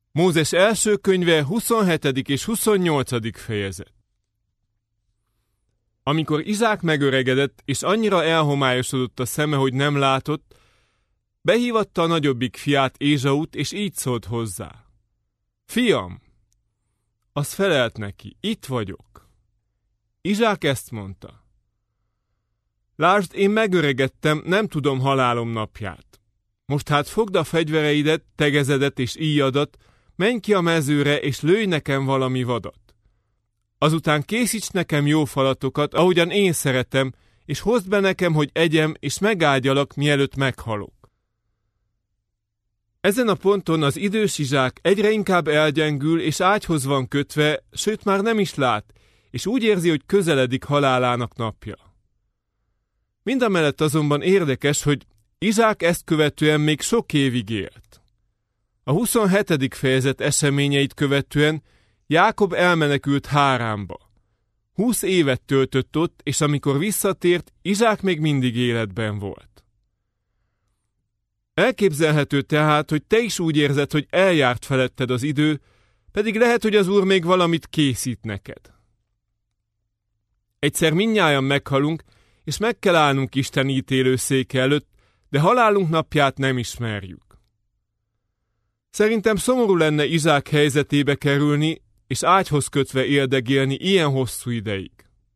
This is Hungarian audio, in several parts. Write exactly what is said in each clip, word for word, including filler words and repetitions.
Mózes első könyve huszonhetedik és huszonnyolcadik fejezet. Amikor Izsák megöregedett, és annyira elhomályosodott a szeme, hogy nem látott, behívatta a nagyobbik fiát, Ézsaut, és így szólt hozzá. Fiam! Az felelt neki, itt vagyok. Izsák ezt mondta. Lásd, én megöregedtem, nem tudom halálom napját. Most hát fogd a fegyvereidet, tegezedet és íjadat, menj ki a mezőre, és lőj nekem valami vadat. Azután készíts nekem jó falatokat, ahogyan én szeretem, és hozd be nekem, hogy egyem, és megágyalak, mielőtt meghalok. Ezen a ponton az idős Izsák egyre inkább elgyengül, és ágyhoz van kötve, sőt már nem is lát, és úgy érzi, hogy közeledik halálának napja. Mindamellett azonban érdekes, hogy Izsák ezt követően még sok évig élt. A huszonhetedik fejezet eseményeit követően Jákob elmenekült Háránba. Húsz évet töltött ott, és amikor visszatért, Izsák még mindig életben volt. Elképzelhető tehát, hogy te is úgy érzed, hogy eljárt feletted az idő, pedig lehet, hogy az Úr még valamit készít neked. Egyszer mindnyájan meghalunk, és meg kell állnunk Isten ítélőszéke előtt, de halálunk napját nem ismerjük. Szerintem szomorú lenne Izsák helyzetébe kerülni, és ágyhoz kötve éldegélni ilyen hosszú ideig.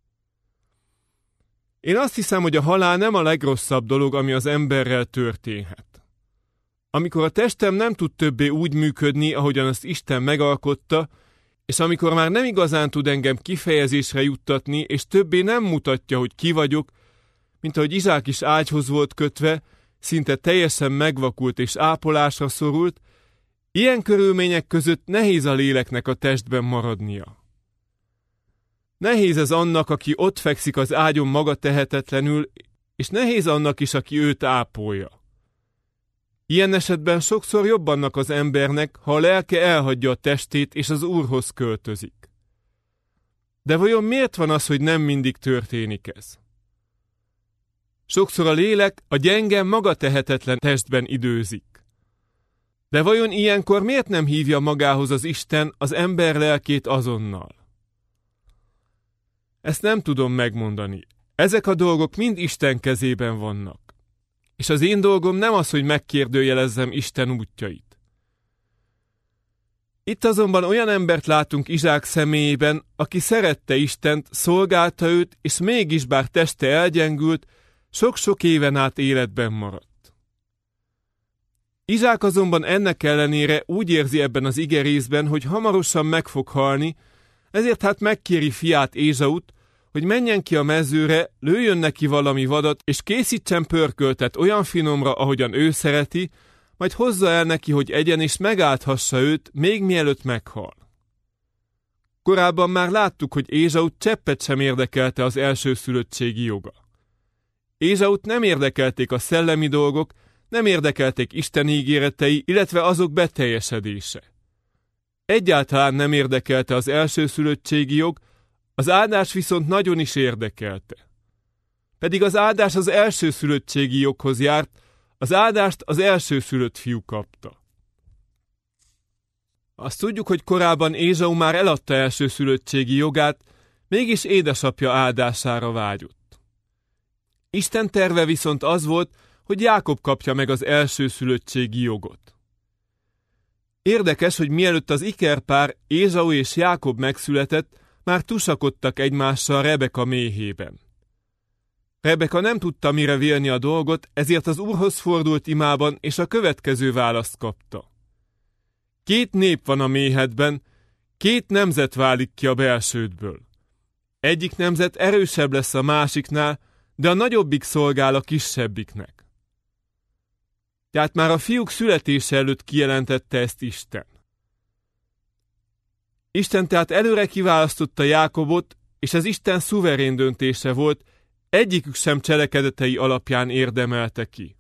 Én azt hiszem, hogy a halál nem a legrosszabb dolog, ami az emberrel történhet. Amikor a testem nem tud többé úgy működni, ahogyan azt Isten megalkotta, és amikor már nem igazán tud engem kifejezésre juttatni, és többé nem mutatja, hogy ki vagyok, mint ahogy Izsák is ágyhoz volt kötve, szinte teljesen megvakult és ápolásra szorult, ilyen körülmények között nehéz a léleknek a testben maradnia. Nehéz ez annak, aki ott fekszik az ágyon maga tehetetlenül, és nehéz annak is, aki őt ápolja. Ilyen esetben sokszor jobb annak az embernek, ha a lelke elhagyja a testét és az Úrhoz költözik. De vajon miért van az, hogy nem mindig történik ez? Sokszor a lélek a gyenge, maga tehetetlen testben időzik. De vajon ilyenkor miért nem hívja magához az Isten az ember lelkét azonnal? Ezt nem tudom megmondani. Ezek a dolgok mind Isten kezében vannak. És az én dolgom nem az, hogy megkérdőjelezzem Isten útjait. Itt azonban olyan embert látunk Izsák személyében, aki szerette Istent, szolgálta őt, és mégis bár teste elgyengült, sok-sok éven át életben maradt. Izsák azonban ennek ellenére úgy érzi ebben az igerészben, hogy hamarosan meg fog halni, ezért hát megkéri fiát Ézsaut, hogy menjen ki a mezőre, lőjön neki valami vadat, és készítsen pörköltet olyan finomra, ahogyan ő szereti, majd hozza el neki, hogy egyen, és megálthassa őt, még mielőtt meghal. Korábban már láttuk, hogy Ézsaut cseppet sem érdekelte az elsőszülöttségi joga. Ézsaut nem érdekelték a szellemi dolgok, nem érdekelték Isten ígéretei, illetve azok beteljesedése. Egyáltalán nem érdekelte az elsőszülöttségi jog, az áldás viszont nagyon is érdekelte. Pedig az áldás az elsőszülöttségi joghoz járt, az áldást az elsőszülött fiú kapta. Azt tudjuk, hogy korábban Ézsau már eladta elsőszülöttségi jogát, mégis édesapja áldására vágyott. Isten terve viszont az volt, hogy Jákob kapja meg az elsőszülöttségi jogot. Érdekes, hogy mielőtt az ikerpár Ézsau és Jákob megszületett, már tusakodtak egymással Rebeka méhében. Rebeka nem tudta mire vélni a dolgot, ezért az Úrhoz fordult imában, és a következő választ kapta. Két nép van a méhedben, két nemzet válik ki a belsődből. Egyik nemzet erősebb lesz a másiknál, de a nagyobbik szolgál a kisebbiknek. Tehát már a fiúk születése előtt kijelentette ezt Isten. Isten tehát előre kiválasztotta Jákobot, és ez Isten szuverén döntése volt, egyikük sem cselekedetei alapján érdemelte ki.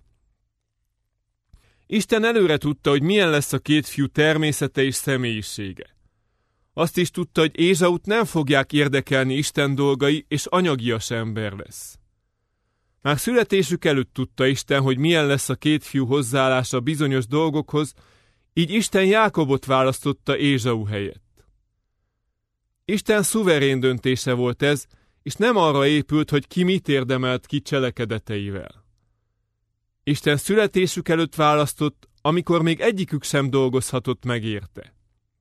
Isten előre tudta, hogy milyen lesz a két fiú természete és személyisége. Azt is tudta, hogy Ézsaut nem fogják érdekelni Isten dolgai, és anyagias ember lesz. Már születésük előtt tudta Isten, hogy milyen lesz a két fiú hozzáállása bizonyos dolgokhoz, Így Isten Jákobot választotta Ézsau helyett. Isten szuverén döntése volt ez, és nem arra épült, hogy ki mit érdemelt ki cselekedeteivel. Isten születésük előtt választott, amikor még egyikük sem dolgozhatott meg érte.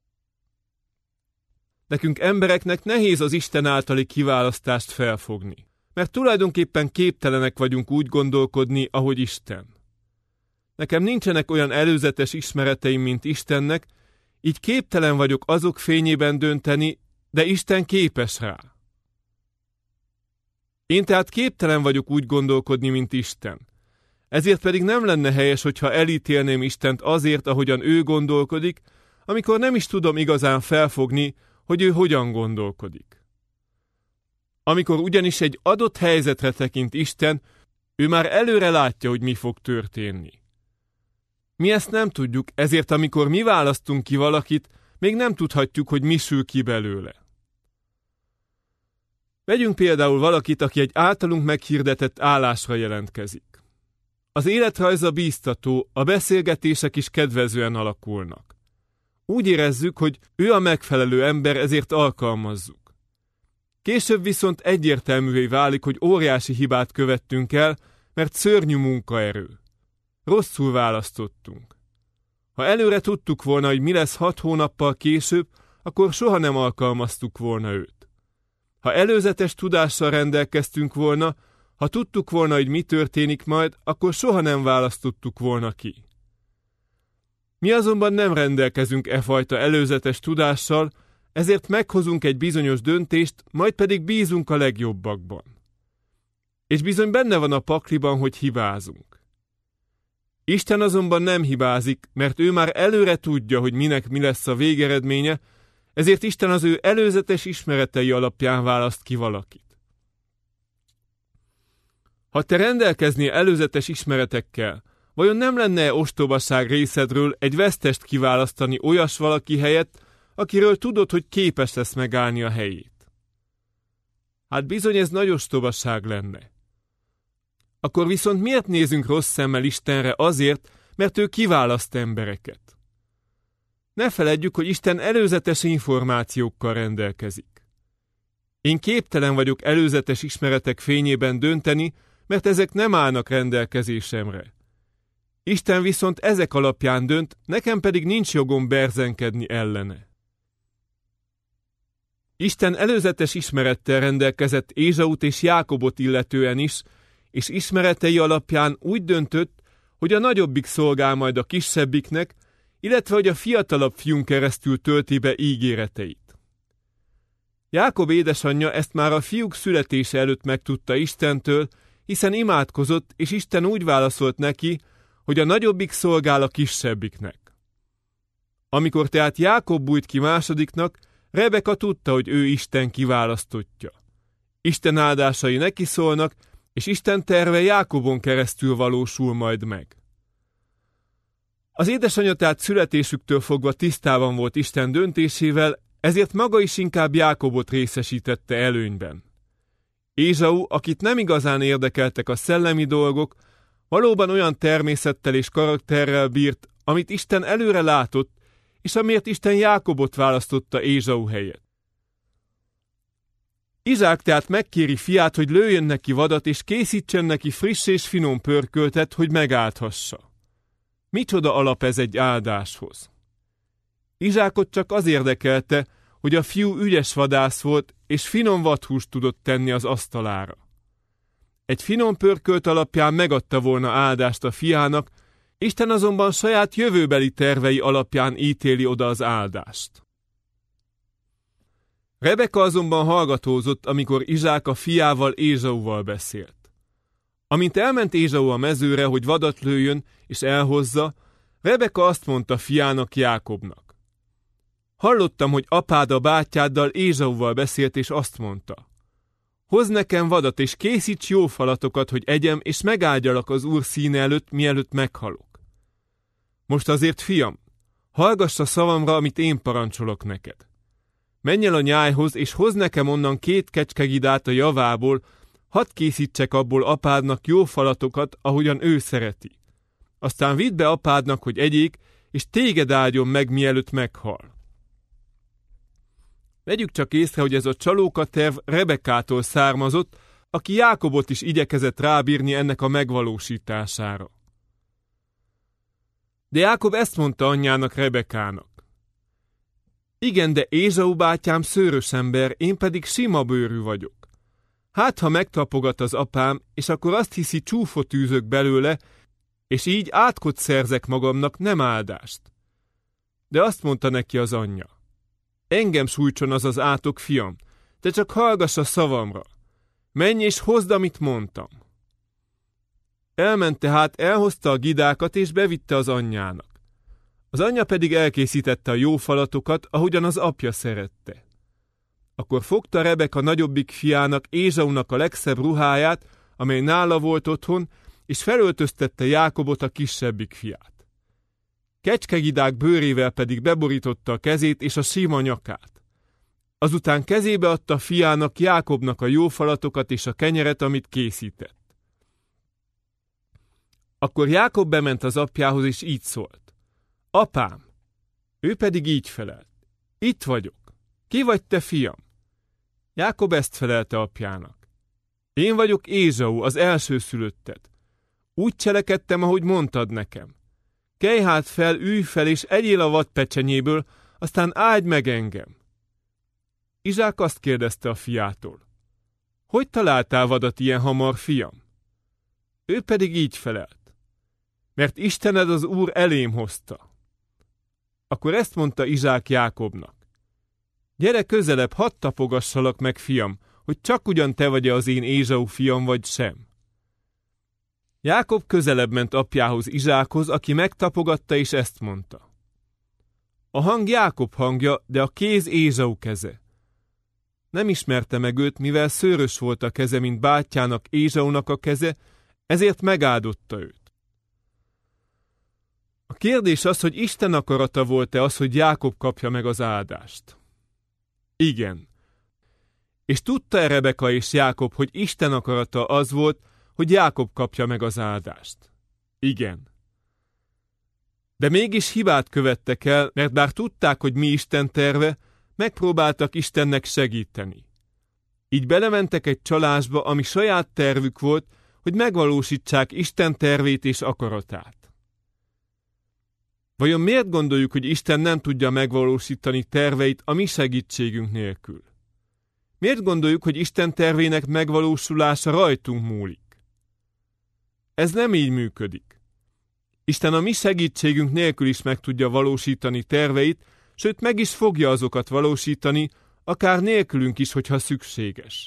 Nekünk embereknek nehéz az Isten általi kiválasztást felfogni, mert tulajdonképpen képtelenek vagyunk úgy gondolkodni, ahogy Isten. Nekem nincsenek olyan előzetes ismereteim, mint Istennek, így képtelen vagyok azok fényében dönteni, de Isten képes rá. Én tehát képtelen vagyok úgy gondolkodni, mint Isten. Ezért pedig nem lenne helyes, hogyha elítélném Istent azért, ahogyan ő gondolkodik, amikor nem is tudom igazán felfogni, hogy ő hogyan gondolkodik. Amikor ugyanis egy adott helyzetre tekint Isten, ő már előre látja, hogy mi fog történni. Mi ezt nem tudjuk, ezért amikor mi választunk ki valakit, még nem tudhatjuk, hogy mi sül ki belőle. Vegyünk például valakit, aki egy általunk meghirdetett állásra jelentkezik. Az életrajza bíztató, a beszélgetések is kedvezően alakulnak. Úgy érezzük, hogy ő a megfelelő ember, ezért alkalmazzuk. Később viszont egyértelművé válik, hogy óriási hibát követtünk el, mert szörnyű munkaerő. Rosszul választottunk. Ha előre tudtuk volna, hogy mi lesz hat hónappal később, akkor soha nem alkalmaztuk volna őt. Ha előzetes tudással rendelkeztünk volna, ha tudtuk volna, hogy mi történik majd, akkor soha nem választottuk volna ki. Mi azonban nem rendelkezünk e fajta előzetes tudással, ezért meghozunk egy bizonyos döntést, majd pedig bízunk a legjobbakban. És bizony benne van a pakliban, hogy hibázunk. Isten azonban nem hibázik, mert ő már előre tudja, hogy minek mi lesz a végeredménye, ezért Isten az ő előzetes ismeretei alapján választ ki valakit. Ha te rendelkeznél előzetes ismeretekkel, vajon nem lenne ostobaság részedről egy vesztest kiválasztani olyas valaki helyett, akiről tudod, hogy képes lesz megállni a helyét? Hát bizony ez nagy ostobaság lenne. Akkor viszont miért nézünk rossz szemmel Istenre? Azért, mert ő kiválaszt embereket. Ne feledjük, hogy Isten előzetes információkkal rendelkezik. Én képtelen vagyok előzetes ismeretek fényében dönteni, mert ezek nem állnak rendelkezésemre. Isten viszont ezek alapján dönt, nekem pedig nincs jogom berzenkedni ellene. Isten előzetes ismerettel rendelkezett Ézsaut és Jákobot illetően is, és ismeretei alapján úgy döntött, hogy a nagyobbik szolgál majd a kisebbiknek, illetve hogy a fiatalabb fiún keresztül tölti be ígéreteit. Jákob édesanyja ezt már a fiúk születése előtt megtudta Istentől, hiszen imádkozott, és Isten úgy válaszolt neki, hogy a nagyobbik szolgál a kisebbiknek. Amikor tehát Jákob bújt ki másodiknak, Rebeka tudta, hogy ő Isten kiválasztottja. Isten áldásai neki szólnak, és Isten terve Jákobon keresztül valósul majd meg. Az édesanyja tehát születésüktől fogva tisztában volt Isten döntésével, ezért maga is inkább Jákobot részesítette előnyben. Ézsau, akit nem igazán érdekeltek a szellemi dolgok, valóban olyan természettel és karakterrel bírt, amit Isten előre látott, és amiért Isten Jákobot választotta Ézsau helyett. Izsák tehát megkéri fiát, hogy lőjön neki vadat, és készítsen neki friss és finom pörköltet, hogy megáldhassa. Micsoda alap ez egy áldáshoz? Izsákot csak az érdekelte, hogy a fiú ügyes vadász volt, és finom vadhúst tudott tenni az asztalára. Egy finom pörkölt alapján megadta volna áldást a fiának, Isten azonban saját jövőbeli tervei alapján ítéli oda az áldást. Rebeka azonban hallgatózott, amikor Izsák a fiával Ézsauval beszélt. Amint elment Ézsau a mezőre, hogy vadat lőjön és elhozza, Rebeka azt mondta fiának, Jákobnak: hallottam, hogy apád a bátyáddal Ézsauval beszélt, és azt mondta: hozz nekem vadat, és készíts jó falatokat, hogy egyem, és megáldjalak az Úr színe előtt, mielőtt meghalok. Most azért, fiam, hallgass a szavamra, amit én parancsolok neked. Menj el a nyájhoz, és hozz nekem onnan két kecskegidát a javából, hadd készítsek abból apádnak jó falatokat, ahogyan ő szereti. Aztán vidd be apádnak, hogy egyék, és téged áldjon meg, mielőtt meghal. Vegyük csak észre, hogy ez a csalókaterv Rebekától származott, aki Jákobot is igyekezett rábírni ennek a megvalósítására. De Jákob ezt mondta anyjának, Rebekának. Igen, de Ézsau bátyám szőrös ember, én pedig sima bőrű vagyok. Hát, ha megtapogat az apám, és akkor azt hiszi, csúfot űzök belőle, és így átkot szerzek magamnak, nem áldást. De azt mondta neki az anyja. Engem sújtson az az átok, fiam, te csak hallgass a szavamra. Menj és hozd, amit mondtam. Elment tehát, elhozta a gidákat, és bevitte az anyjának. Az anyja pedig elkészítette a jó falatokat, ahogyan az apja szerette. Akkor fogta Rebeka nagyobbik fiának, Ézsaunak a legszebb ruháját, amely nála volt otthon, és felöltöztette Jákobot, a kisebbik fiát. Kecskegidák bőrével pedig beborította a kezét és a sima nyakát. Azután kezébe adta fiának, Jákobnak a jó falatokat és a kenyeret, amit készített. Akkor Jákob bement az apjához, és így szólt. Apám! Ő pedig így felelt. Itt vagyok. Ki vagy te, fiam? Jákob ezt felelte apjának. Én vagyok Ézsau, az elsőszülötted. Úgy cselekedtem, ahogy mondtad nekem. Kelj hát fel, ülj fel, és egyél a vadpecsenyéből, aztán áldj meg engem. Izsák azt kérdezte a fiától. Hogy találtál vadat ilyen hamar, fiam? Ő pedig így felelt. Mert Istened az Úr elém hozta. Akkor ezt mondta Izsák Jákobnak. Gyere közelebb, hadd tapogassalak meg, fiam, hogy csak ugyan te vagy az én Ézsau fiam, vagy sem. Jákob közelebb ment apjához, Izsákhoz, aki megtapogatta, és ezt mondta. A hang Jákob hangja, de a kéz Ézsau keze. Nem ismerte meg őt, mivel szőrös volt a keze, mint bátyjának, Ézsaunak a keze, ezért megáldotta őt. A kérdés az, hogy Isten akarata volt-e az, hogy Jákob kapja meg az áldást. Igen. És tudta-e Rebeka és Jákob, hogy Isten akarata az volt, hogy Jákob kapja meg az áldást? Igen. De mégis hibát követtek el, mert bár tudták, hogy mi Isten terve, megpróbáltak Istennek segíteni. Így belementek egy csalásba, ami saját tervük volt, hogy megvalósítsák Isten tervét és akaratát. Vajon miért gondoljuk, hogy Isten nem tudja megvalósítani terveit a mi segítségünk nélkül? Miért gondoljuk, hogy Isten tervének megvalósulása rajtunk múlik? Ez nem így működik. Isten a mi segítségünk nélkül is meg tudja valósítani terveit, sőt meg is fogja azokat valósítani, akár nélkülünk is, hogyha szükséges.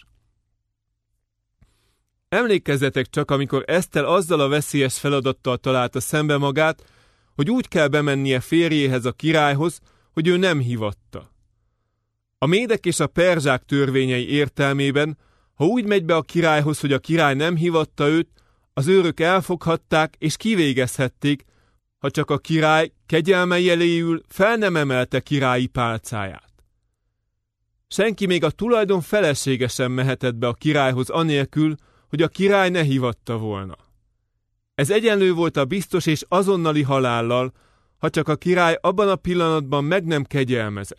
Emlékezzetek csak, amikor Eszter azzal a veszélyes feladattal találta szembe magát, hogy úgy kell bemennie férjéhez, a királyhoz, hogy ő nem hívatta. A médek és a perzsák törvényei értelmében, ha úgy megy be a királyhoz, hogy a király nem hívatta őt, az őrök elfoghatták és kivégezhették, ha csak a király kegyelme jeléül fel nem emelte királyi pálcáját. Senki, még a tulajdon felesége sem mehetett be a királyhoz anélkül, hogy a király ne hívatta volna. Ez egyenlő volt a biztos és azonnali halállal, ha csak a király abban a pillanatban meg nem kegyelmezett.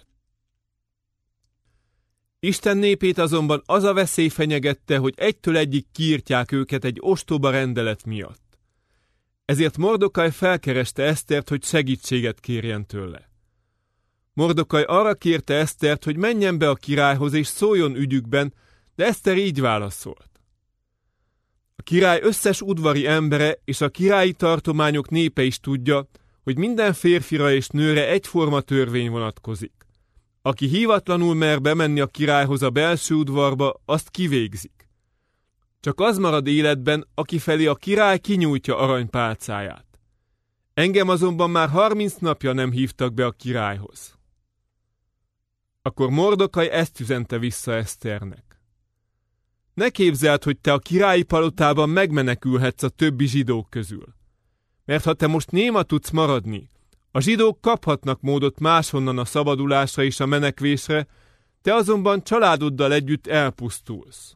Isten népét azonban az a veszély fenyegette, hogy egytől egyig kiírtják őket egy ostoba rendelet miatt. Ezért Mordokaj felkereste Esztert, hogy segítséget kérjen tőle. Mordokaj arra kérte Esztert, hogy menjen be a királyhoz és szóljon ügyükben, de Eszter így válaszolt. A király összes udvari embere és a királyi tartományok népe is tudja, hogy minden férfira és nőre egyforma törvény vonatkozik. Aki hívatlanul mer bemenni a királyhoz a belső udvarba, azt kivégzik. Csak az marad életben, aki felé a király kinyújtja aranypálcáját. Engem azonban már harminc napja nem hívtak be a királyhoz. Akkor Mordokaj ezt üzente vissza Eszternek. Ne képzeld, hogy te a királyi palotában megmenekülhetsz a többi zsidók közül. Mert ha te most néma tudsz maradni, a zsidók kaphatnak módot máshonnan a szabadulásra és a menekvésre, te azonban családoddal együtt elpusztulsz.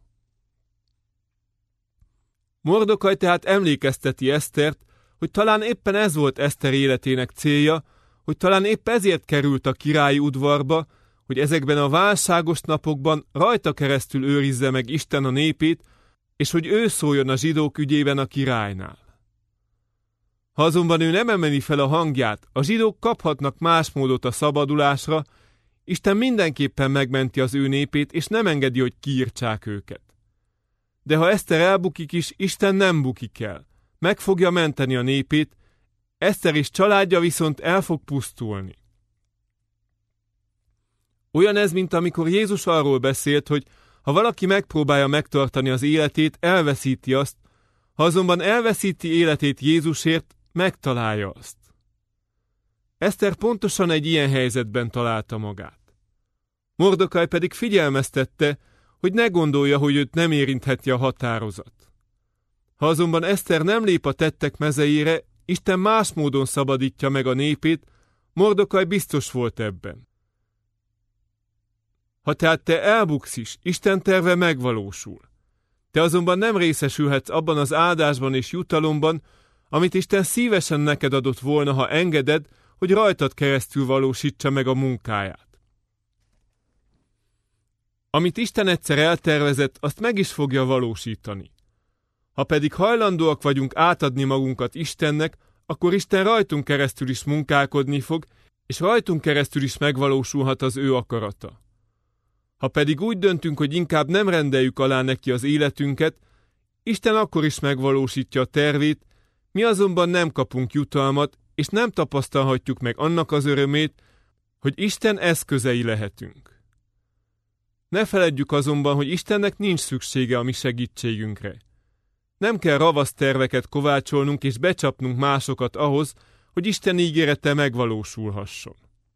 Mordokaj tehát emlékezteti Esztert, hogy talán éppen ez volt Eszter életének célja, hogy talán épp ezért került a királyi udvarba, hogy ezekben a válságos napokban rajta keresztül őrizze meg Isten a népét, és hogy ő szóljon a zsidók ügyében a királynál. Ha azonban ő nem emeli fel a hangját, a zsidók kaphatnak más módot a szabadulásra, Isten mindenképpen megmenti az ő népét, és nem engedi, hogy kiírtsák őket. De ha Eszter elbukik is, Isten nem bukik el. Meg fogja menteni a népét, Eszter és családja viszont el fog pusztulni. Olyan ez, mint amikor Jézus arról beszélt, hogy ha valaki megpróbálja megtartani az életét, elveszíti azt, ha azonban elveszíti életét Jézusért, megtalálja azt. Eszter pontosan egy ilyen helyzetben találta magát. Mordokaj pedig figyelmeztette, hogy ne gondolja, hogy őt nem érintheti a határozat. Ha azonban Eszter nem lép a tettek mezejére, Isten más módon szabadítja meg a népét, Mordokaj biztos volt ebben. Ha tehát te elbuksz is, Isten terve megvalósul. Te azonban nem részesülhetsz abban az áldásban és jutalomban, amit Isten szívesen neked adott volna, ha engeded, hogy rajtad keresztül valósítsa meg a munkáját. Amit Isten egyszer eltervezett, azt meg is fogja valósítani. Ha pedig hajlandóak vagyunk átadni magunkat Istennek, akkor Isten rajtunk keresztül is munkálkodni fog, és rajtunk keresztül is megvalósulhat az ő akarata. Ha pedig úgy döntünk, hogy inkább nem rendeljük alá neki az életünket, Isten akkor is megvalósítja a tervét, mi azonban nem kapunk jutalmat, és nem tapasztalhatjuk meg annak az örömét, hogy Isten eszközei lehetünk. Ne feledjük azonban, hogy Istennek nincs szüksége a mi segítségünkre. Nem kell ravasz terveket kovácsolnunk és becsapnunk másokat ahhoz, hogy Isten ígérete megvalósulhasson.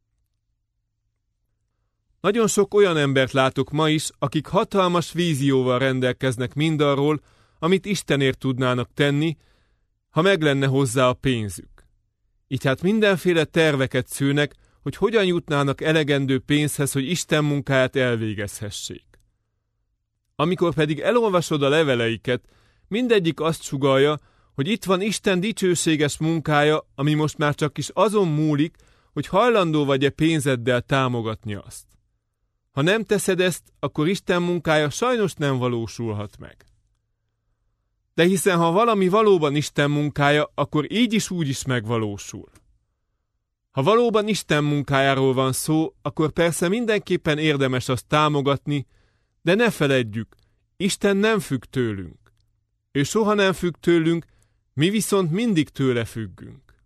Nagyon sok olyan embert látok ma is, akik hatalmas vízióval rendelkeznek mindarról, amit Istenért tudnának tenni, ha meg lenne hozzá a pénzük. Így hát mindenféle terveket szőnek, hogy hogyan jutnának elegendő pénzhez, hogy Isten munkáját elvégezhessék. Amikor pedig elolvasod a leveleiket, mindegyik azt sugallja, hogy itt van Isten dicsőséges munkája, ami most már csak is azon múlik, hogy hajlandó vagy-e pénzeddel támogatni azt. Ha nem teszed ezt, akkor Isten munkája sajnos nem valósulhat meg. De hiszen ha valami valóban Isten munkája, akkor így is úgy is megvalósul. Ha valóban Isten munkájáról van szó, akkor persze mindenképpen érdemes azt támogatni, de ne feledjük, Isten nem függ tőlünk. Ő soha nem függ tőlünk, mi viszont mindig tőle függünk.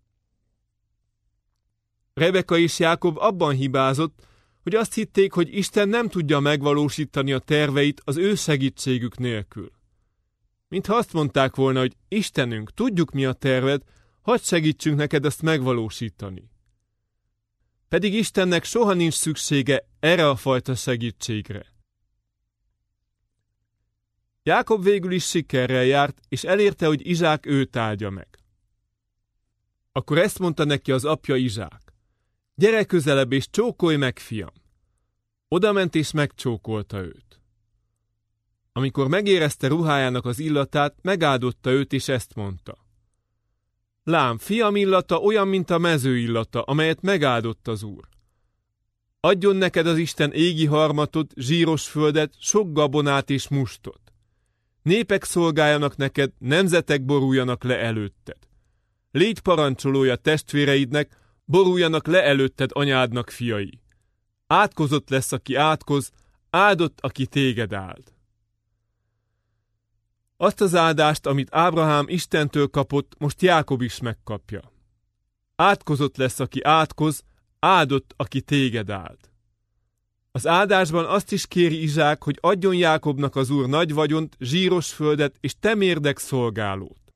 Rebeka és Jákob abban hibázott, hogy azt hitték, hogy Isten nem tudja megvalósítani a terveit az ő segítségük nélkül. Mintha azt mondták volna, hogy Istenünk, tudjuk mi a terved, hadd segítsünk neked ezt megvalósítani. Pedig Istennek soha nincs szüksége erre a fajta segítségre. Jákob végül is sikerrel járt, és elérte, hogy Izsák őt áldja meg. Akkor ezt mondta neki az apja Izsák: gyere közelebb és csókolj meg, fiam! Odament és megcsókolta őt. Amikor megérezte ruhájának az illatát, megáldotta őt, és ezt mondta: lám, fiam illata olyan, mint a mező illata, amelyet megáldott az Úr. Adjon neked az Isten égi harmatot, zsíros földet, sok gabonát és mustot. Népek szolgáljanak neked, nemzetek boruljanak le előtted. Légy parancsolója testvéreidnek, boruljanak le előtted anyádnak fiai. Átkozott lesz, aki átkoz, áldott, aki téged áld. Azt az áldást, amit Ábrahám Istentől kapott, most Jákob is megkapja. Átkozott lesz, aki átkoz, áldott, aki téged áld. Az áldásban azt is kéri Izsák, hogy adjon Jákobnak az Úr nagy vagyont, zsíros földet és temérdek szolgálót.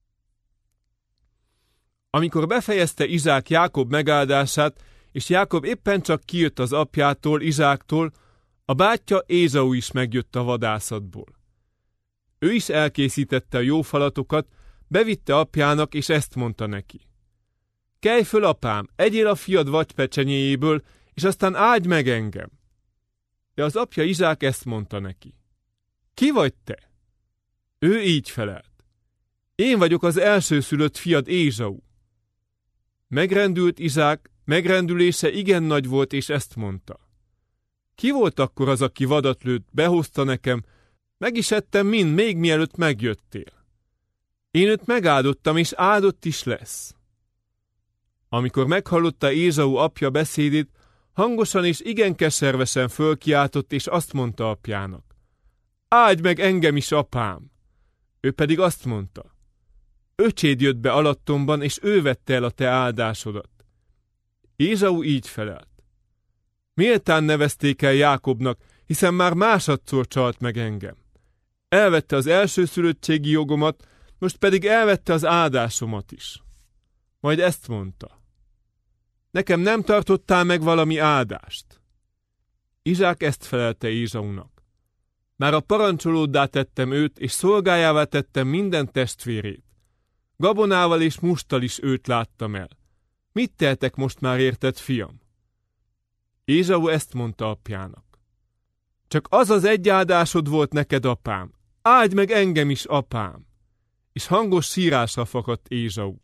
Amikor befejezte Izsák Jákob megáldását, és Jákob éppen csak kijött az apjától, Izsáktól, a bátyja Ézau is megjött a vadászatból. Ő is elkészítette a jó falatokat, bevitte apjának, és ezt mondta neki: kelj föl, apám, egyél a fiad vagypecsenyéjéből, és aztán áldj meg engem. De az apja Izsák ezt mondta neki: ki vagy te? Ő így felelt: én vagyok az elsőszülött fiad Ézau. Megrendült Izsák, Megrendülése igen nagy volt, és ezt mondta: ki volt akkor az, aki vadat lőtt, behozta nekem, meg is ettem mind, még mielőtt megjöttél. Én őt megáldottam, és áldott is lesz. Amikor meghallotta Ézsau apja beszédét, hangosan és igen keservesen fölkiáltott, és azt mondta apjának: áldj meg engem is, apám! Ő pedig azt mondta: öcséd jött be alattomban, és ő vette el a te áldásodat. Ézsau így felelt: méltán nevezték el Jákobnak, hiszen már másodszor csalt meg engem. Elvette az elsőszülöttségi jogomat, most pedig elvette az áldásomat is. Majd ezt mondta: nekem nem tartottál meg valami áldást? Izsák ezt felelte Ézsaunak: már a parancsolóddá tettem őt, és szolgájává tettem minden testvérét. Gabonával és musttal is őt láttam el. Mit tehetek most már érted, fiam? Ézsau ezt mondta apjának: csak az az egy áldásod volt neked, apám. Áldj meg engem is, apám! És hangos sírásra fakadt Ézsau.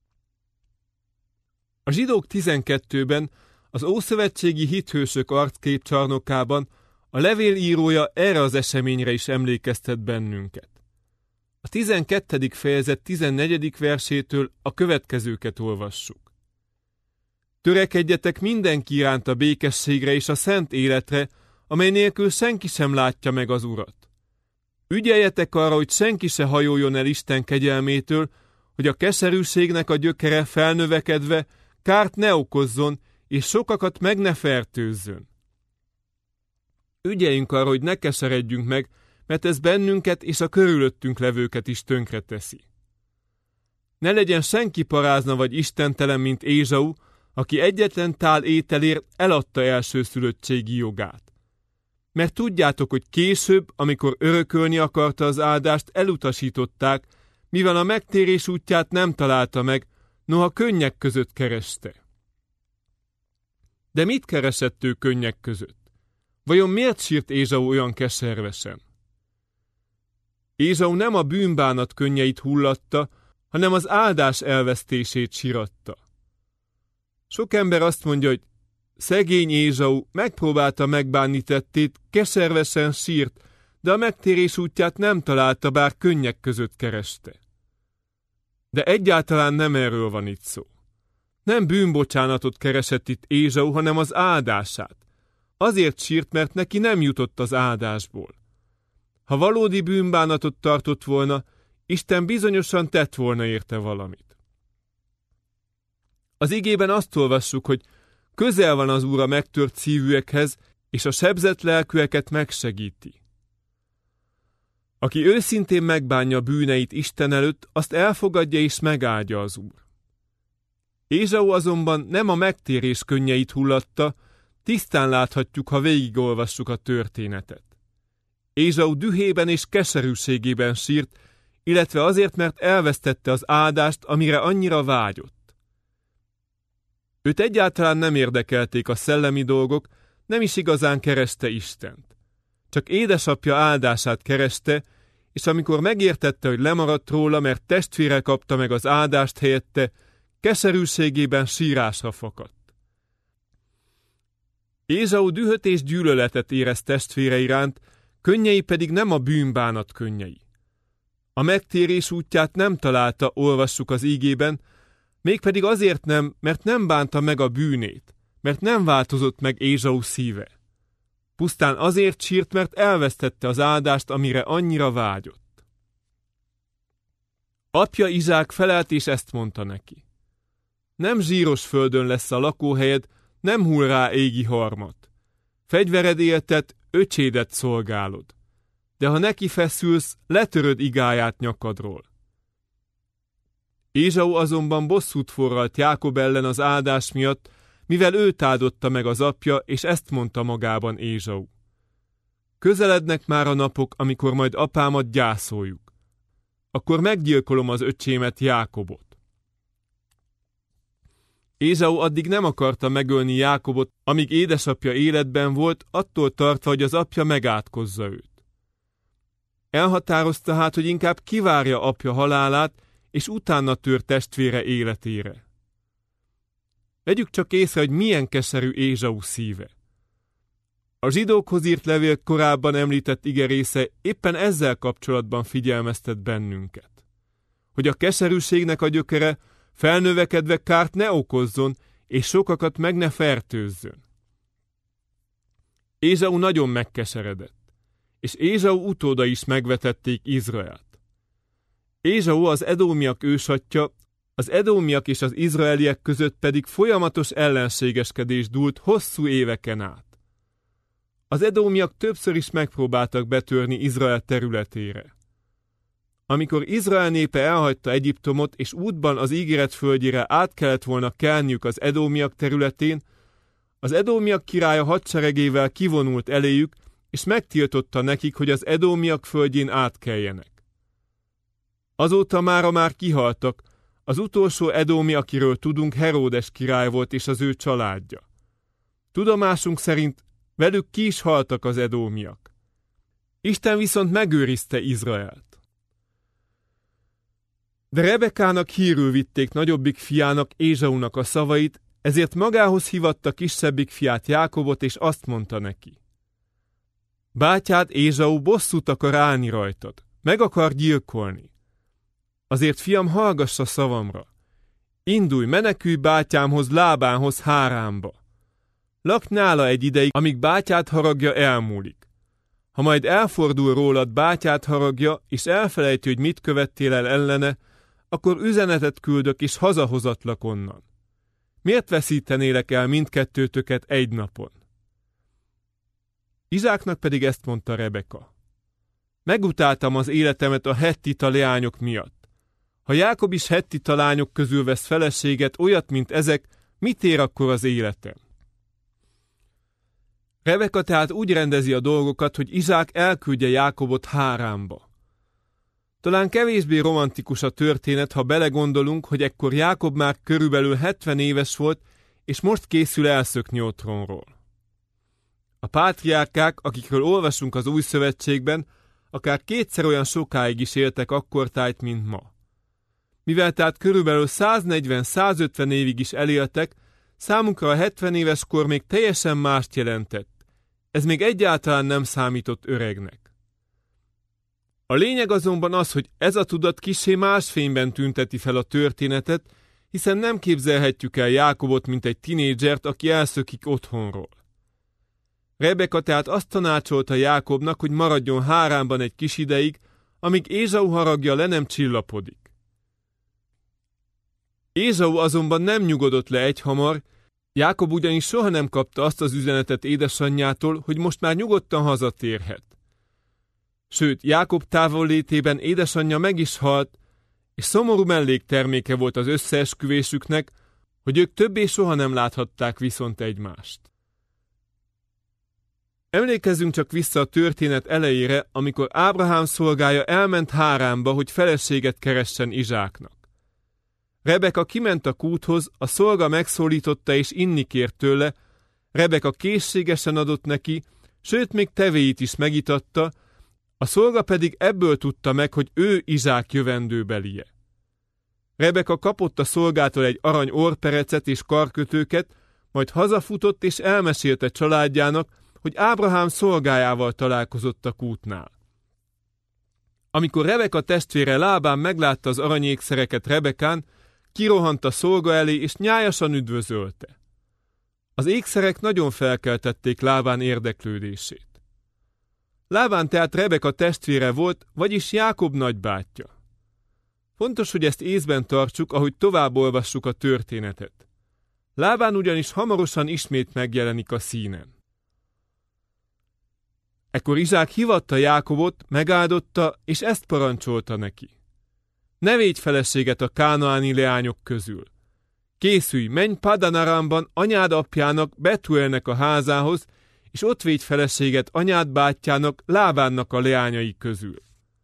A Zsidók tizenkettőben, az ószövetségi hithősök arckép csarnokában a levél írója erre az eseményre is emlékeztet bennünket. A tizenkettedik fejezet tizennegyedik versétől a következőket olvassuk. Törekedjetek mindenki iránt a békességre és a szent életre, amely nélkül senki sem látja meg az Urat. Ügyeljetek arra, hogy senki se hajoljon el Isten kegyelmétől, hogy a keserűségnek a gyökere felnövekedve kárt ne okozzon, és sokakat meg ne fertőzzön. Ügyeljünk arra, hogy ne keseredjünk meg, mert ez bennünket és a körülöttünk levőket is tönkreteszi. Ne legyen senki parázna vagy istentelen, mint Ézsau, aki egyetlen tál ételért eladta elsőszülöttségi jogát. Mert tudjátok, hogy később, amikor örökölni akarta az áldást, elutasították, mivel a megtérés útját nem találta meg, noha könnyek között kereste. De mit keresett ő könnyek között? Vajon miért sírt Ézsau olyan keservesen? Ézsau nem a bűnbánat könnyeit hullatta, hanem az áldás elvesztését síratta. Sok ember azt mondja, hogy szegény Ézsau megpróbálta megbánni tettét, keservesen sírt, de a megtérés útját nem találta, bár könnyek között kereste. De egyáltalán nem erről van itt szó. Nem bűnbocsánatot keresett itt Ézsau, hanem az áldását. Azért sírt, mert neki nem jutott az áldásból. Ha valódi bűnbánatot tartott volna, Isten bizonyosan tett volna érte valamit. Az igében azt olvassuk, hogy közel van az Úr a megtört szívűekhez, és a sebzett lelkűeket megsegíti. Aki őszintén megbánja bűneit Isten előtt, azt elfogadja és megáldja az Úr. Ézsau azonban nem a megtérés könnyeit hullatta, tisztán láthatjuk, ha végigolvassuk a történetet. Ézsau dühében és keserűségében sírt, illetve azért, mert elvesztette az áldást, amire annyira vágyott. Őt egyáltalán nem érdekelték a szellemi dolgok, nem is igazán kereste Istent. Csak édesapja áldását kereste, és amikor megértette, hogy lemaradt róla, mert testvére kapta meg az áldást helyette, keserűségében sírásra fakadt. Ézsau dühöt és gyűlöletet érez testvére iránt, könnyei pedig nem a bűnbánat könnyei. A megtérés útját nem találta, olvassuk az ígében, mégpedig azért nem, mert nem bánta meg a bűnét, mert nem változott meg Ézsau szíve. Pusztán azért sírt, mert elvesztette az áldást, amire annyira vágyott. Apja Izsák felelt, és ezt mondta neki: nem zsíros földön lesz a lakóhelyed, nem hull rá égi harmat. Fegyvered éltet, öcsédet szolgálod. De ha neki feszülsz, letöröd igáját nyakadról. Ézsau azonban bosszút forralt Jákob ellen az áldás miatt, mivel őt áldotta meg az apja, és ezt mondta magában Ézsau: közelednek már a napok, amikor majd apámat gyászoljuk. Akkor meggyilkolom az öcsémet, Jákobot. Ézsau addig nem akarta megölni Jákobot, amíg édesapja életben volt, attól tartva, hogy az apja megátkozza őt. Elhatározta hát, hogy inkább kivárja apja halálát, és utána tör testvére életére. Vegyük csak észre, hogy milyen keserű Ézsau szíve. A zsidókhoz írt levél korábban említett igerésze éppen ezzel kapcsolatban figyelmeztet bennünket. Hogy a keserűségnek a gyökere felnövekedve kárt ne okozzon, és sokakat meg ne fertőzzön. Ézsau nagyon megkeseredett, és Ézsau utóda is megvetették Izraelt. Ézsau az edómiak ősatja, az edómiak és az izraeliek között pedig folyamatos ellenségeskedés dúlt hosszú éveken át. Az edómiak többször is megpróbáltak betörni Izrael területére. Amikor Izrael népe elhagyta Egyiptomot, és útban az ígéret földjére át kellett volna kelniük az edómiak területén, az edómiak királya hadseregével kivonult eléjük, és megtiltotta nekik, hogy az edómiak földjén átkeljenek. Azóta mára már kihaltak, az utolsó edómi, akiről tudunk, Heródes király volt és az ő családja. Tudomásunk szerint velük ki is haltak az edómiak. Isten viszont megőrizte Izraelt. De Rebekának hírül vitték nagyobbik fiának, Ézsaunak a szavait, ezért magához hívatta kisebbik fiát, Jákobot, és azt mondta neki: bátyád Ézsau bosszút akar állni rajtad, meg akar gyilkolni. Azért, fiam, hallgass a szavamra. Indulj, menekülj bátyámhoz, Lábánhoz, Háránba. Lakj nála egy ideig, amíg bátyád haragja elmúlik. Ha majd elfordul rólad bátyád haragja, és elfelejti, hogy mit követtél el ellene, akkor üzenetet küldök, és hazahozatlak onnan. Miért veszítenélek el mindkettőtöket egy napon? Izáknak pedig ezt mondta Rebeka: megutáltam az életemet a hettita leányok miatt. Ha Jákob is hettita lányok közül vesz feleséget, olyat, mint ezek, mit ér akkor az életem? Rebeka tehát úgy rendezi a dolgokat, hogy Izsák elküldje Jákobot Háránba. Talán kevésbé romantikus a történet, ha belegondolunk, hogy ekkor Jákob már körülbelül hetven éves volt, és most készül elszökni otthonról. A pátriárkák, akikről olvasunk az Új Szövetségben, akár kétszer olyan sokáig is éltek akkortájt, mint ma. Mivel tehát körülbelül száznegyven-százötven évig is eléltek, számukra a hetven éves kor még teljesen mást jelentett. Ez még egyáltalán nem számított öregnek. A lényeg azonban az, hogy ez a tudat kissé más fényben tünteti fel a történetet, hiszen nem képzelhetjük el Jákobot, mint egy tinédzsert, aki elszökik otthonról. Rebeka tehát azt tanácsolta Jákobnak, hogy maradjon Háránban egy kis ideig, amíg Ézsau haragja le nem csillapodik. Ézsau azonban nem nyugodott le egyhamar, Jákob ugyanis soha nem kapta azt az üzenetet édesanyjától, hogy most már nyugodtan hazatérhet. Sőt, Jákob távollétében édesanyja meg is halt, és szomorú mellékterméke volt az összeesküvésüknek, hogy ők többé soha nem láthatták viszont egymást. Emlékezzünk csak vissza a történet elejére, amikor Ábrahám szolgája elment Háránba, hogy feleséget keressen Izsáknak. Rebeka kiment a kúthoz, a szolga megszólította és inni kért tőle, Rebeka készségesen adott neki, sőt még tevéit is megitatta, a szolga pedig ebből tudta meg, hogy ő Izsák jövendőbelie. Rebeka kapott a szolgától egy arany orperecet és karkötőket, majd hazafutott és elmesélte családjának, hogy Ábrahám szolgájával találkozott a kútnál. Amikor Rebeka testvére Lábán meglátta az aranyékszereket Rebekán, kirohant a szolga elé és nyájasan üdvözölte. Az ékszerek nagyon felkeltették Lábán érdeklődését. Lábán tehát Rebeka testvére volt, vagyis Jákob nagybátyja. Fontos, hogy ezt észben tartsuk, ahogy tovább olvassuk a történetet. Lábán ugyanis hamarosan ismét megjelenik a színen. Ekkor Izsák hívatta Jákobot, megáldotta, és ezt parancsolta neki: ne védj feleséget a kánaáni leányok közül. Készülj, menj Padan Aramban anyád apjának, Betuelnek a házához, és ott védj feleséget anyád bátyjának, Lábánnak a leányai közül.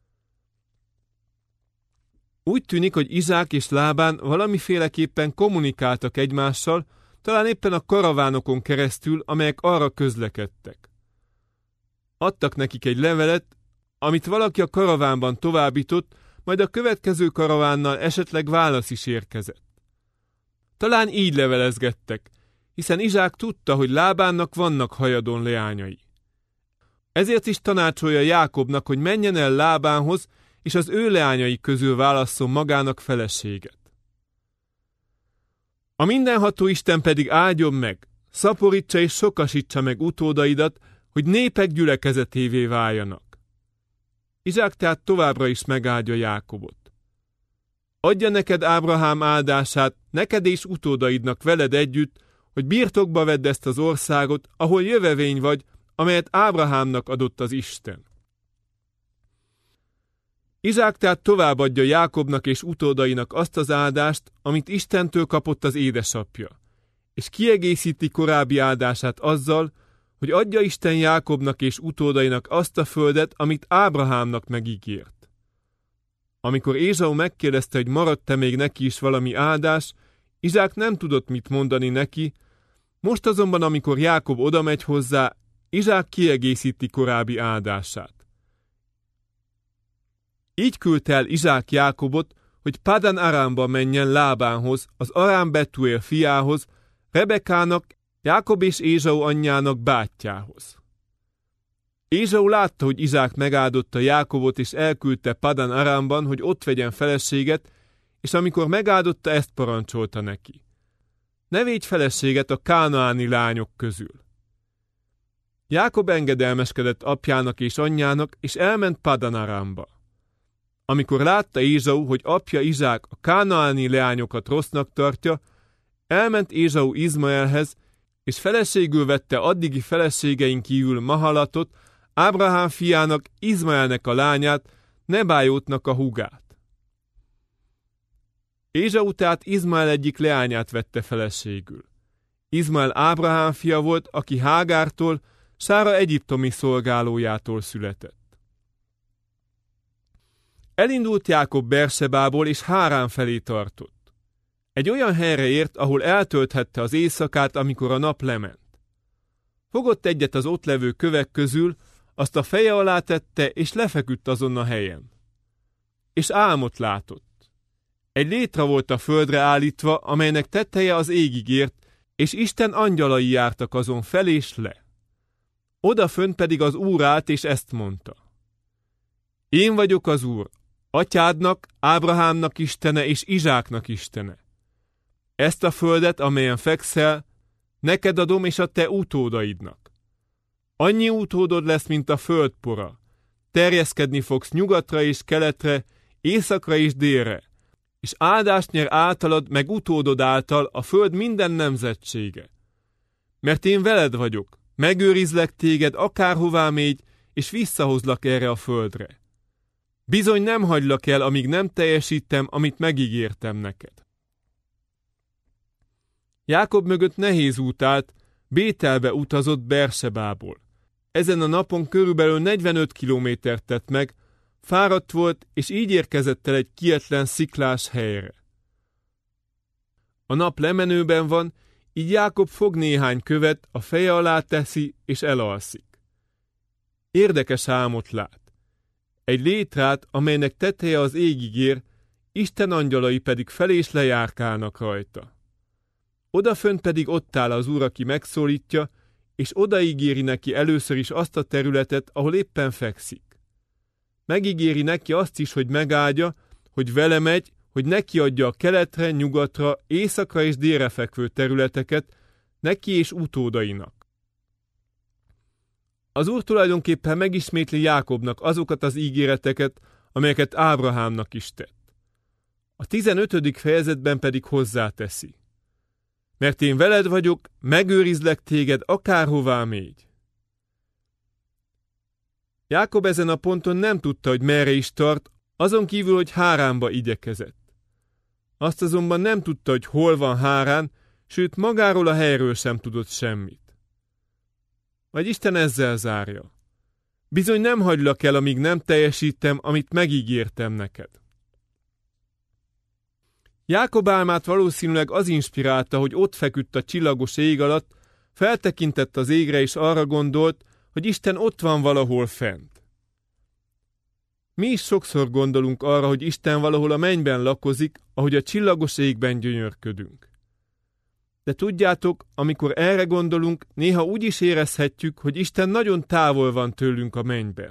Úgy tűnik, hogy Izsák és Lábán valamiféleképpen kommunikáltak egymással, talán éppen a karavánokon keresztül, amelyek arra közlekedtek. Adtak nekik egy levelet, amit valaki a karavánban továbbított, majd a következő karavánnal esetleg válasz is érkezett. Talán így levelezgettek, hiszen Izsák tudta, hogy Lábánnak vannak hajadon leányai. Ezért is tanácsolja Jákobnak, hogy menjen el Lábánhoz, és az ő leányai közül válasszon magának feleséget. A mindenható Isten pedig áldjon meg, szaporítsa és sokasítsa meg utódaidat, hogy népek gyülekezetévé váljanak. Izsák tehát továbbra is megáldja Jákobot. Adja neked Ábrahám áldását, neked és utódaidnak veled együtt, hogy birtokba vedd ezt az országot, ahol jövevény vagy, amelyet Ábrahámnak adott az Isten. Izsák tehát továbbadja Jákobnak és utódainak azt az áldást, amit Istentől kapott az édesapja, és kiegészíti korábbi áldását azzal, hogy adja Isten Jákobnak és utódainak azt a földet, amit Ábrahámnak megígért. Amikor Ézsau megkérdezte, hogy maradt-e még neki is valami áldás, Izsák nem tudott mit mondani neki, most azonban, amikor Jákob odamegy hozzá, Izsák kiegészíti korábbi áldását. Így küldte el Izsák Jákobot, hogy Padan Arámba menjen Lábánhoz, az Arám Betuél fiához, Rebekának, Jákob és Ézsau anyjának bátyjához. Ézsau látta, hogy Izsák megáldotta Jákobot, és elküldte Padan Arámban, hogy ott vegyen feleséget, és amikor megáldotta, ezt parancsolta neki: ne védj feleséget a kánaáni lányok közül. Jákob engedelmeskedett apjának és anyjának, és elment Padan Arámba. Amikor látta Ézsau, hogy apja Izsák a kánaáni leányokat rossznak tartja, elment Ézsau Izmaelhez, és feleségül vette addigi feleségein kívül Mahalatot, Ábrahám fiának, Izmaelnek a lányát, Nebájótnak a húgát. Ézsau tehát Izmael egyik leányát vette feleségül. Izmael Ábrahám fia volt, aki Hágártól, Sára egyiptomi szolgálójától született. Elindult Jákob Bersebából, és Hárán felé tartott. Egy olyan helyre ért, ahol eltölthette az éjszakát, amikor a nap lement. Fogott egyet az ott levő kövek közül, azt a feje alá tette, és lefeküdt azon a helyen. És álmot látott. Egy létra volt a földre állítva, amelynek tetteje az égig ért, és Isten angyalai jártak azon fel és le. Odafönt pedig az Úr állt, és ezt mondta: én vagyok az Úr, atyádnak, Ábrahámnak Istene és Izsáknak Istene. Ezt a földet, amelyen fekszel, neked adom és a te utódaidnak. Annyi utódod lesz, mint a földpora. Terjeszkedni fogsz nyugatra és keletre, északra és délre, és áldást nyer általad meg utódod által a föld minden nemzetsége. Mert én veled vagyok, megőrizlek téged akárhová mégy, és visszahozlak erre a földre. Bizony nem hagylak el, amíg nem teljesítem, amit megígértem neked. Jákob mögött nehéz út állt, Bételbe utazott Bersebából. Ezen a napon körülbelül negyvenöt kilométert tett meg, fáradt volt, és így érkezett el egy kietlen sziklás helyre. A nap lemenőben van, így Jákob fog néhány követ, a feje alá teszi, és elalszik. Érdekes álmot lát. Egy létrát, amelynek tetteje az égig ér, Isten angyalai pedig fel és lejárkálnak rajta. Odafönt pedig ott áll az Úr, aki megszólítja, és odaígéri neki először is azt a területet, ahol éppen fekszik. Megígéri neki azt is, hogy megáldja, hogy vele megy, hogy neki adja a keletre, nyugatra, északra és délre fekvő területeket, neki és utódainak. Az Úr tulajdonképpen megismétli Jákobnak azokat az ígéreteket, amelyeket Ábrahámnak is tett. A tizenötödik fejezetben pedig hozzáteszi: mert én veled vagyok, megőrizlek téged akárhová mégy. Jákob ezen a ponton nem tudta, hogy merre is tart, azon kívül, hogy Háránba igyekezett. Azt azonban nem tudta, hogy hol van Hárán, sőt magáról a helyről sem tudott semmit. Vagy Isten ezzel zárja: bizony nem hagylak el, amíg nem teljesítem, amit megígértem neked. Jákob álmát valószínűleg az inspirálta, hogy ott feküdt a csillagos ég alatt, feltekintett az égre és arra gondolt, hogy Isten ott van valahol fent. Mi is sokszor gondolunk arra, hogy Isten valahol a mennyben lakozik, ahogy a csillagos égben gyönyörködünk. De tudjátok, amikor erre gondolunk, néha úgy is érezhetjük, hogy Isten nagyon távol van tőlünk a mennyben.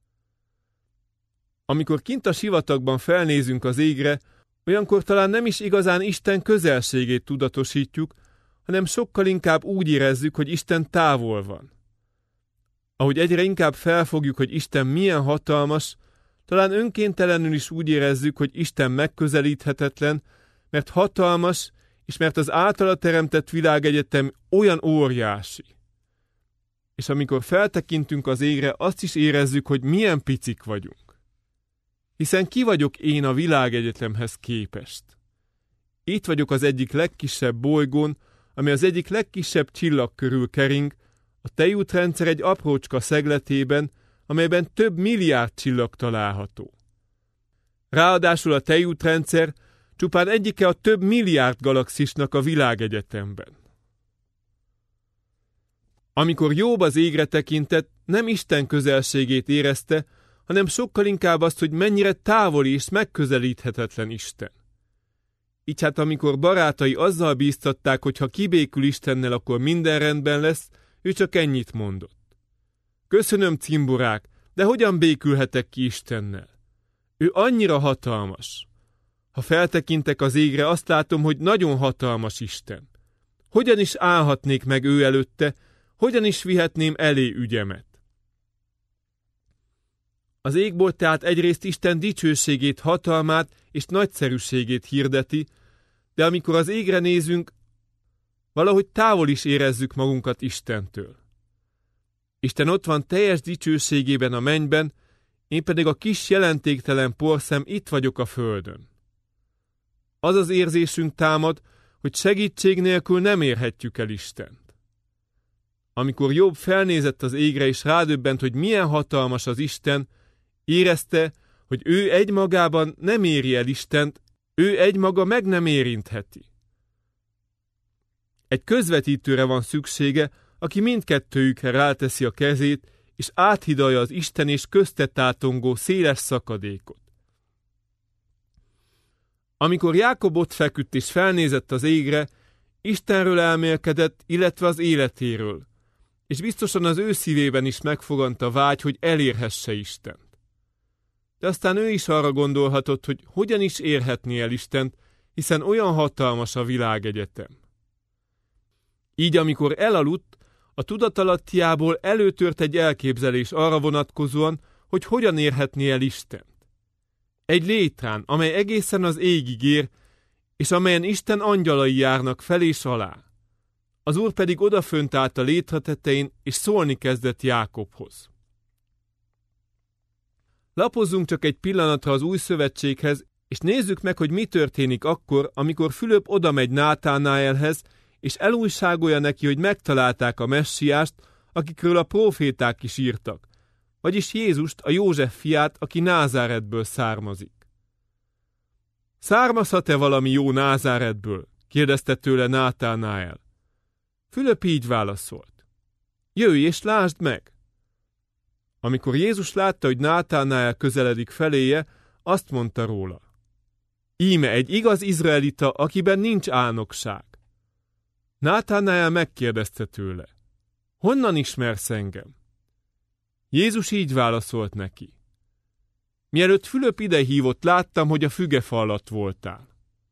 Amikor kint a sivatagban felnézünk az égre, olyankor talán nem is igazán Isten közelségét tudatosítjuk, hanem sokkal inkább úgy érezzük, hogy Isten távol van. Ahogy egyre inkább felfogjuk, hogy Isten milyen hatalmas, talán önkéntelenül is úgy érezzük, hogy Isten megközelíthetetlen, mert hatalmas, és mert az általa teremtett világegyetem olyan óriási. És amikor feltekintünk az égre, azt is érezzük, hogy milyen picik vagyunk. Hiszen ki vagyok én a világegyetemhez képest? Itt vagyok az egyik legkisebb bolygón, ami az egyik legkisebb csillag körül kering, a tejútrendszer egy aprócska szegletében, amelyben több milliárd csillag található. Ráadásul a tejútrendszer csupán egyike a több milliárd galaxisnak a világegyetemben. Amikor Jób az égre tekintett, nem Isten közelségét érezte, hanem sokkal inkább azt, hogy mennyire távoli és megközelíthetetlen Isten. Így hát amikor barátai azzal bíztatták, hogy ha kibékül Istennel, akkor minden rendben lesz, ő csak ennyit mondott. Köszönöm, cimborák, de hogyan békülhetek ki Istennel? Ő annyira hatalmas. Ha feltekintek az égre, azt látom, hogy nagyon hatalmas Isten. Hogyan is állhatnék meg ő előtte, hogyan is vihetném elé ügyemet? Az égbolt tehát egyrészt Isten dicsőségét, hatalmát és nagyszerűségét hirdeti, de amikor az égre nézünk, valahogy távol is érezzük magunkat Istentől. Isten ott van teljes dicsőségében a mennyben, én pedig a kis jelentéktelen porszem itt vagyok a földön. Az az érzésünk támad, hogy segítség nélkül nem érhetjük el Istent. Amikor Jobb felnézett az égre és rádöbbent, hogy milyen hatalmas az Isten, érezte, hogy ő egymagában nem éri el Istent, ő egymaga meg nem érintheti. Egy közvetítőre van szüksége, aki mindkettőjükre ráteszi a kezét, és áthidalja az Isten és közte tátongó széles szakadékot. Amikor Jákob ott feküdt és felnézett az égre, Istenről elmélkedett, illetve az életéről, és biztosan az ő szívében is megfogant a vágy, hogy elérhesse Istent. De aztán ő is arra gondolhatott, hogy hogyan is érhetné el Istent, hiszen olyan hatalmas a világegyetem. Így amikor elaludt, a tudatalattiából előtört egy elképzelés arra vonatkozóan, hogy hogyan érhetné el Istent. Egy létrán, amely egészen az égig ér, és amelyen Isten angyalai járnak fel és alá. Az Úr pedig odafönt állt a létra tetején, és szólni kezdett Jákobhoz. Lapozzunk csak egy pillanatra az új szövetséghez, és nézzük meg, hogy mi történik akkor, amikor Fülöp odamegy Nátánaelhez, és elújságolja neki, hogy megtalálták a messiást, akikről a próféták is írtak, vagyis Jézust, a József fiát, aki Názáretből származik. Származhat-e valami jó Názáretből? Kérdezte tőle Nátánael. Fülöp így válaszolt. Jöjj és lásd meg! Amikor Jézus látta, hogy Nátánael közeledik feléje, azt mondta róla. Íme egy igaz izraelita, akiben nincs álnokság. Nátánael megkérdezte tőle. Honnan ismersz engem? Jézus így válaszolt neki. Mielőtt Fülöp idehívott, láttam, hogy a fügefa alatt voltál.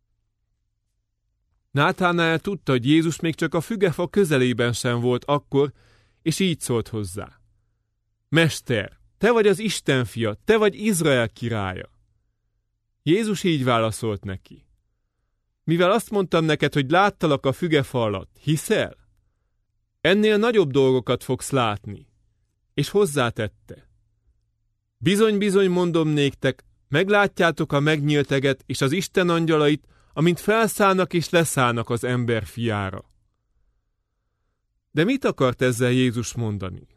Nátánael tudta, hogy Jézus még csak a fügefa közelében sem volt akkor, és így szólt hozzá. Mester, te vagy az Isten fia, te vagy Izrael királya. Jézus így válaszolt neki. Mivel azt mondtam neked, hogy láttalak a fügefa alatt, hiszel? Ennél nagyobb dolgokat fogsz látni. És hozzátette. Bizony-bizony mondom néktek, meglátjátok a megnyílt eget és az Isten angyalait, amint felszállnak és leszállnak az ember fiára. De mit akart ezzel Jézus mondani?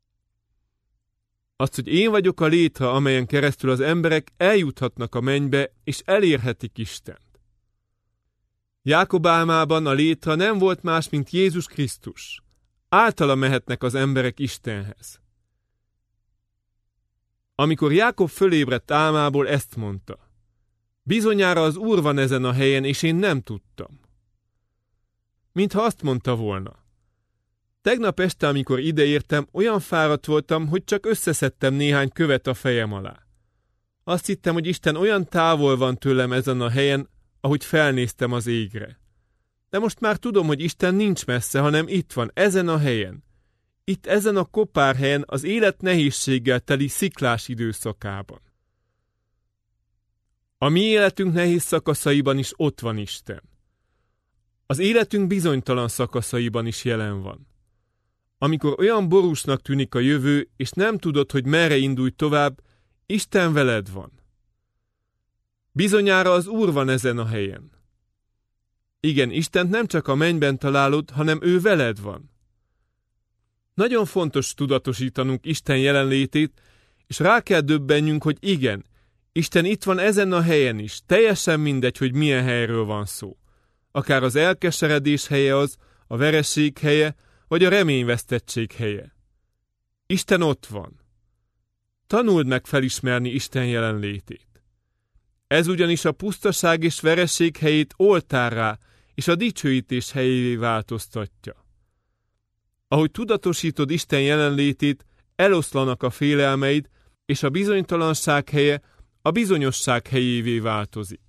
Azt, hogy én vagyok a létra, amelyen keresztül az emberek eljuthatnak a mennybe, és elérhetik Istent. Jákob álmában a létra nem volt más, mint Jézus Krisztus. Általa mehetnek az emberek Istenhez. Amikor Jákob fölébredt álmából, ezt mondta. Bizonyára az Úr van ezen a helyen, és én nem tudtam. mintha azt mondta volna. Tegnap este, amikor ideértem, olyan fáradt voltam, hogy csak összeszedtem néhány követ a fejem alá. Azt hittem, hogy Isten olyan távol van tőlem ezen a helyen, ahogy felnéztem az égre. De most már tudom, hogy Isten nincs messze, hanem itt van, ezen a helyen. Itt ezen a kopár helyen, az élet nehézséggel teli sziklás időszakában. A mi életünk nehéz szakaszaiban is ott van Isten. Az életünk bizonytalan szakaszaiban is jelen van. Amikor olyan borúsnak tűnik a jövő, és nem tudod, hogy merre indulj tovább, Isten veled van. Bizonyára az Úr van ezen a helyen. Igen, Istent nem csak a mennyben találod, hanem ő veled van. Nagyon fontos tudatosítanunk Isten jelenlétét, és rá kell döbbenjünk, hogy igen, Isten itt van ezen a helyen is, teljesen mindegy, hogy milyen helyről van szó. Akár az elkeseredés helye az, a vereség helye, vagy a reményvesztettség helye. Isten ott van. Tanuld meg felismerni Isten jelenlétét. Ez ugyanis a pusztaság és vereség helyét oltárrá és a dicsőítés helyévé változtatja. Ahogy tudatosítod Isten jelenlétét, eloszlanak a félelmeid, és a bizonytalanság helye a bizonyosság helyévé változik.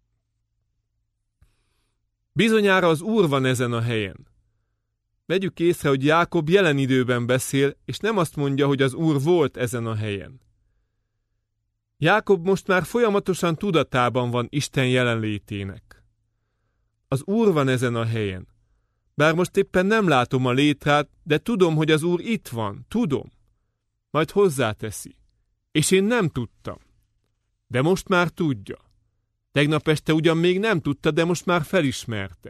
Bizonyára az Úr van ezen a helyen. Vegyük észre, hogy Jákob jelen időben beszél, és nem azt mondja, hogy az Úr volt ezen a helyen. Jákob most már folyamatosan tudatában van Isten jelenlétének. Az Úr van ezen a helyen. Bár most éppen nem látom a létrát, de tudom, hogy az Úr itt van, tudom. Majd hozzáteszi. És én nem tudtam. De most már tudja. Tegnap este ugyan még nem tudta, de most már felismerte.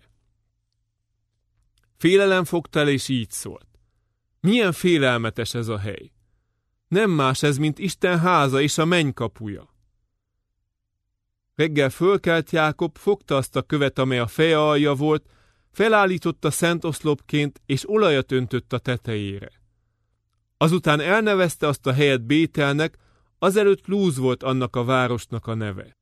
Félelem fogta el, és így szólt. Milyen félelmetes ez a hely. Nem más ez, mint Isten háza és a mennykapuja. Reggel fölkelt Jákob, fogta azt a követ, amely a feje alja volt, felállította szent oszlopként, és olajat öntött a tetejére. Azután elnevezte azt a helyet Bételnek, azelőtt Lúz volt annak a városnak a neve.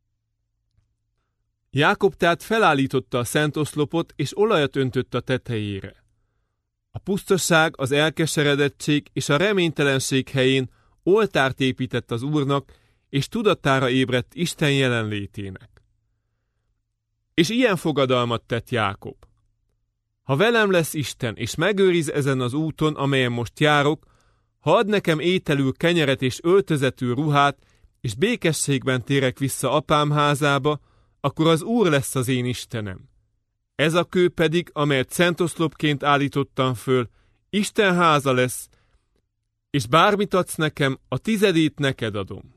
Jákob tehát felállította a szent oszlopot, és olajat öntött a tetejére. A pusztaság, az elkeseredettség és a reménytelenség helyén oltárt épített az Úrnak, és tudatára ébredt Isten jelenlétének. És ilyen fogadalmat tett Jákob. Ha velem lesz Isten, és megőriz ezen az úton, amelyen most járok, ha ad nekem ételül kenyeret és öltözetül ruhát, és békességben térek vissza apám házába, akkor az Úr lesz az én Istenem. Ez a kő pedig, amelyet szentoszlopként állítottam föl, Isten háza lesz, és bármit adsz nekem, a tizedét neked adom.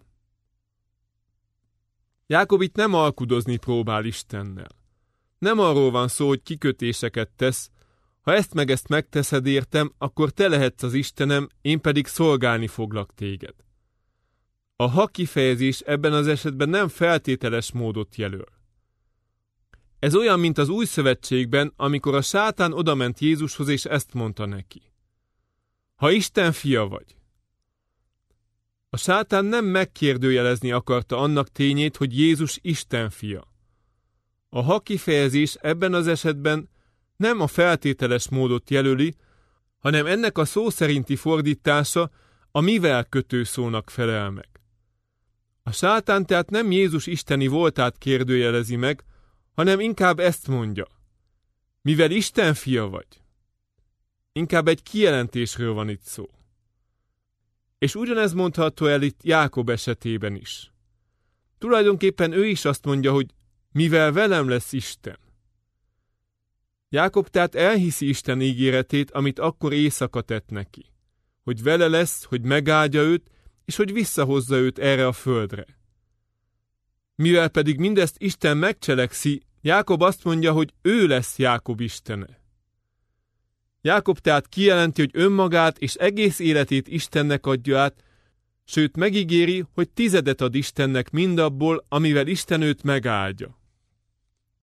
Jákob itt nem alkudozni próbál Istennel. Nem arról van szó, hogy kikötéseket tesz, ha ezt meg ezt megteszed értem, akkor te lehetsz az Istenem, én pedig szolgálni foglak téged. A ha kifejezés ebben az esetben nem feltételes módot jelöl. Ez olyan, mint az új szövetségben, amikor a sátán odament Jézushoz, és ezt mondta neki. Ha Isten fia vagy. A sátán nem megkérdőjelezni akarta annak tényét, hogy Jézus Isten fia. A ha kifejezés ebben az esetben nem a feltételes módot jelöli, hanem ennek a szó szerinti fordítása a mivel kötőszónak felel meg. A sátán tehát nem Jézus isteni voltát kérdőjelezi meg, hanem inkább ezt mondja. Mivel Isten fia vagy. Inkább egy kijelentésről van itt szó. És ugyanez mondható el itt Jákob esetében is. Tulajdonképpen ő is azt mondja, hogy mivel velem lesz Isten. Jákob tehát elhiszi Isten ígéretét, amit akkor éjszaka tett neki. Hogy vele lesz, hogy megáldja őt, és hogy visszahozza őt erre a földre. Mivel pedig mindezt Isten megcselekszi, Jákob azt mondja, hogy ő lesz Jákob istene. Jákob tehát kijelenti, hogy önmagát és egész életét Istennek adja át, sőt megígéri, hogy tizedet ad Istennek mindabból, amivel Isten őt megáldja.